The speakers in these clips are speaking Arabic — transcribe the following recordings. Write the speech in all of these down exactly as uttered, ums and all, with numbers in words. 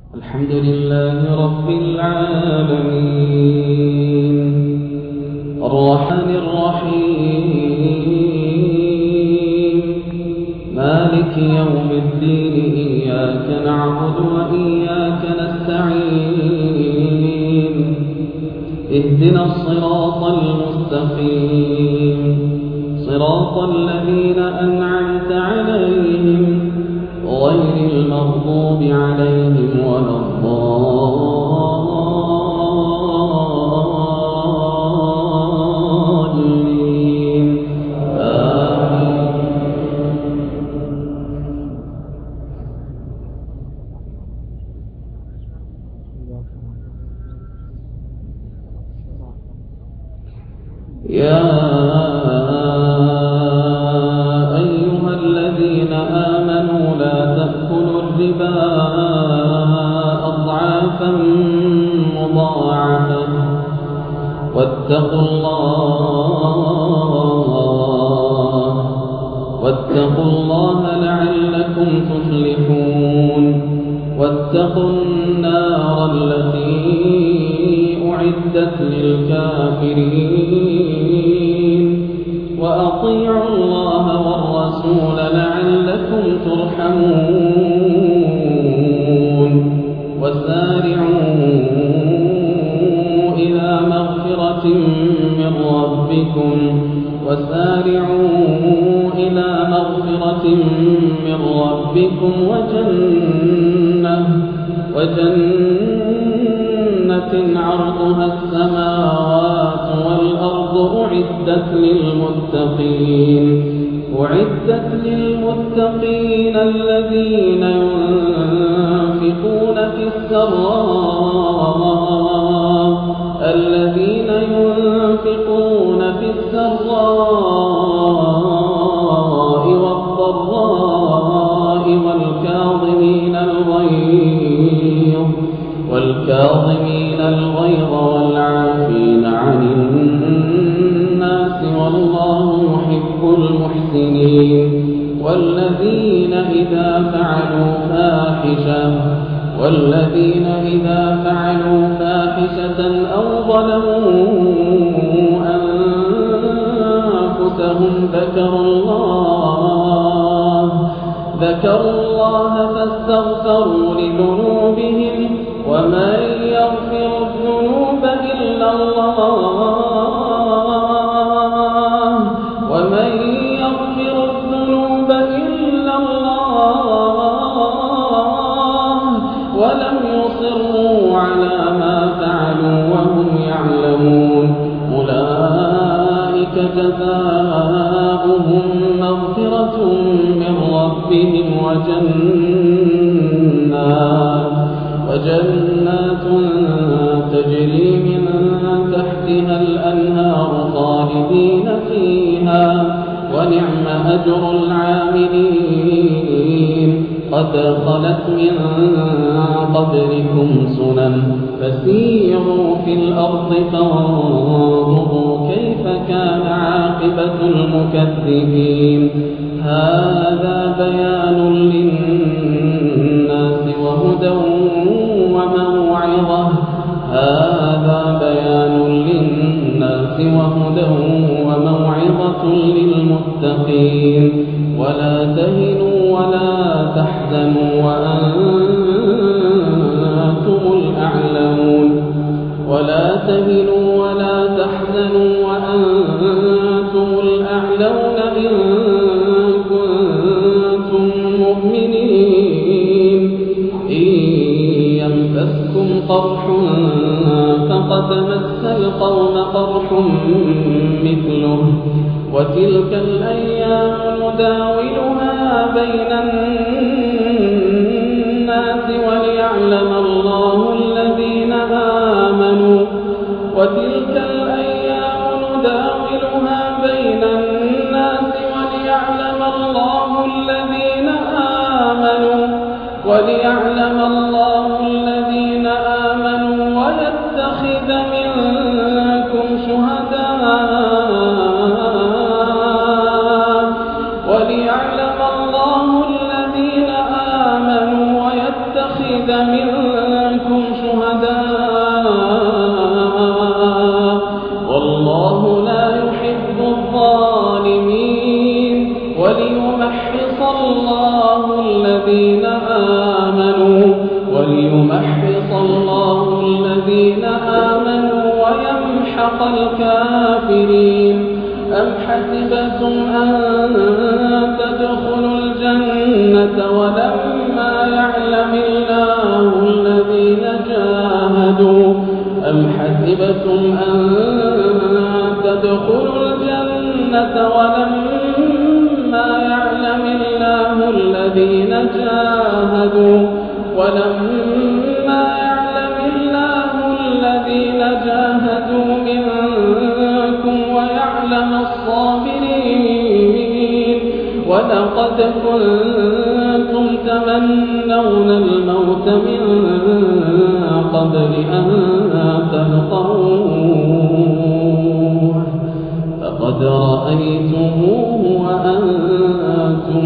الحمد لله رب العالمين الرحمن الرحيم مالك يوم الدين إياك نعبد وإياك نستعين اهدنا الصراط المستقيم صراط الذين أنعمت عليهم غير المغضوب عليهم ولا الضالين آمين. يا أيها الذين آمنوا لا تأكلوا الربا أضعافا مضاعفة واتقوا الله واتقوا الله لعلكم تفلحون واتقوا النار التي أعدت للكافرين وأطيعوا الله والرسول لعلكم ترحمون وسارعوا إلى مغفرة من ربكم وسارعوا إلى مغفرة من ربكم وجنة وجنة عرضها السماوات والأرض أعدت للمتقين أعدت للمتقين الذين ينفقون في السراء الذين ينفقون في السراء والضراء والكاظمين الغيظ والكاظمين الغيظ والعافين عن الناس والله يحب المحسنين والذين إذا فعلوا فاحشة والذين إذا فعلوا فاحشة أو ظلموا أنفسهم ذكروا الله ذكروا الله فاستغفروا لذنوبهم ومن يغفر الذنوب إلا الله ومن يغفر الذنوب إلا الله ولم يصروا على ما فعلوا وهم يعلمون أولئك جزاؤهم مغفرة من ربهم وجنات وجنات تجري من تحتها الأنهار خالدين فيها ونعم أجر العاملين قد خلت من قبلكم سنن فسيروا في الأرض فانظروا كيف كان عاقبة المكذبين هذا بيان للناس وهدى وموعظة هذا بيان للناس وهدى وموعظة للمتقين ولا تهنوا ولا تحزنوا وأنتم الأعلون ولا تهنوا ولا تحزنوا وأنتم الأعلون إن كنتم مؤمنين إن يمسسكم قرح فقد مس القوم قرح مثله وتلك الأيام نداولها بين الناس وليعلم الله الذين آمنوا وتلك الأيام نداولها بين الناس وليعلم الله الذين آمنوا وليعلم الله الذين آمنوا ويتخذ منكم شهداء وليعلم الله الذين آمنوا ويتخذ منكم شهداء والله لا يحب الظالمين وليمحص الله الذين آمنوا وليمحص الله الذين آمنوا ويمحق الكافرين. أم حسبتم أن تدخلوا الجنة ولما يعلم الله الذين جاهدوا أم حسبتم أن تدخلوا الجنة ولما يعلم الله الذين جاهدوا ولما يعلم الله الذين جاهدوا منكم ويعلم الصابرين. ولقد كنتم تمنون الموت من قبل أن تلقوه فقد رأيتموه وأنتم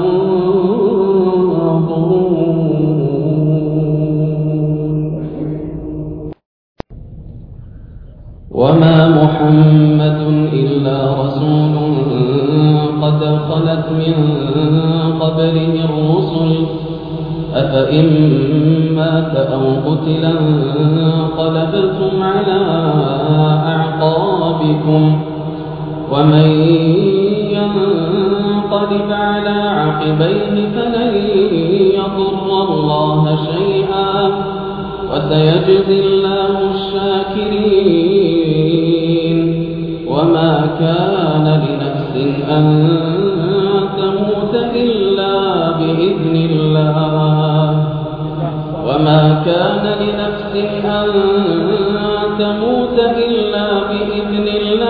تنظرون. وما محمد إلا رسول قد خلت من قبله الرسل أفإن مات أو قتلا انقلبتم على أعقابكم ومن ينقلب على عقبيه فلن يضر الله شيئا وسيجزي الله الشاكرين. وما كان لنفس أن تموت إلا بإذن الله وما كان لنفس أن تموت إلا بإذن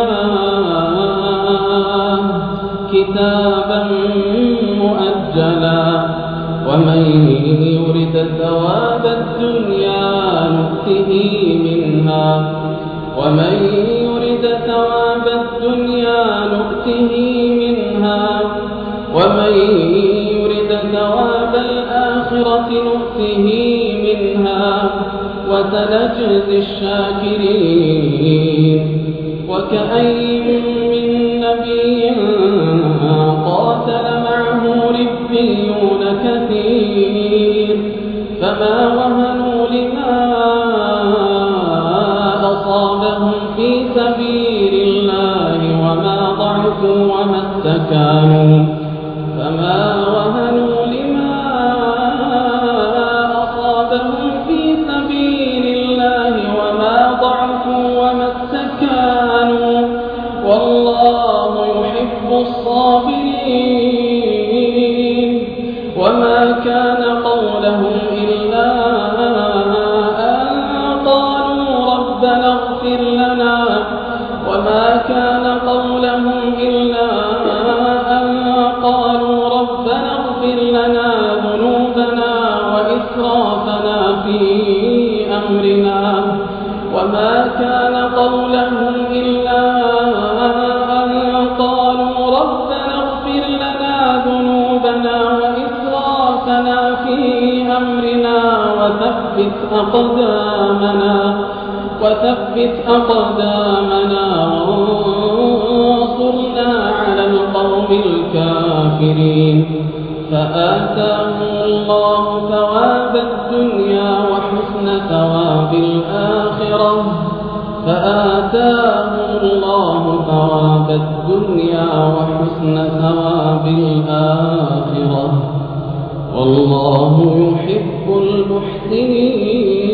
الله كتابا مؤجلا. ومن يرد ثواب الدنيا نؤته منها ومن يرد ثواب الدنيا نؤته منها ومن يرد ثواب الآخرة نؤته منها وسنجزي الشاكرين. وكأي من نبي قاتل معه ربيون كثير فما وهنوا لما أصابهم في سبيل الله وما ضعفوا وما استكانوا فما وهنوا لما أصابهم في سبيل الله وما ضعفوا وما استكانوا والله يحب الصابرين. وما كان قولهم إلا أن قالوا ربنا اغفر لنا وما كان قولهم إلا أن قالوا ربنا اغفر لنا ذنوبنا وإسرافنا في أمرنا وما كان قولهم إلا أن قالوا ربنا اغفر لنا ذنوبنا وإسرافنا في أمرنا وثبت أقدامنا وثبت أقدامنا وانصرنا على القوم الكافرين. فآتاهم الله ثواب الدنيا وحسن ثواب الآخرة فآتاهم الله ثواب الدنيا وحسن ثواب الآخرة والله يحب المحسنين.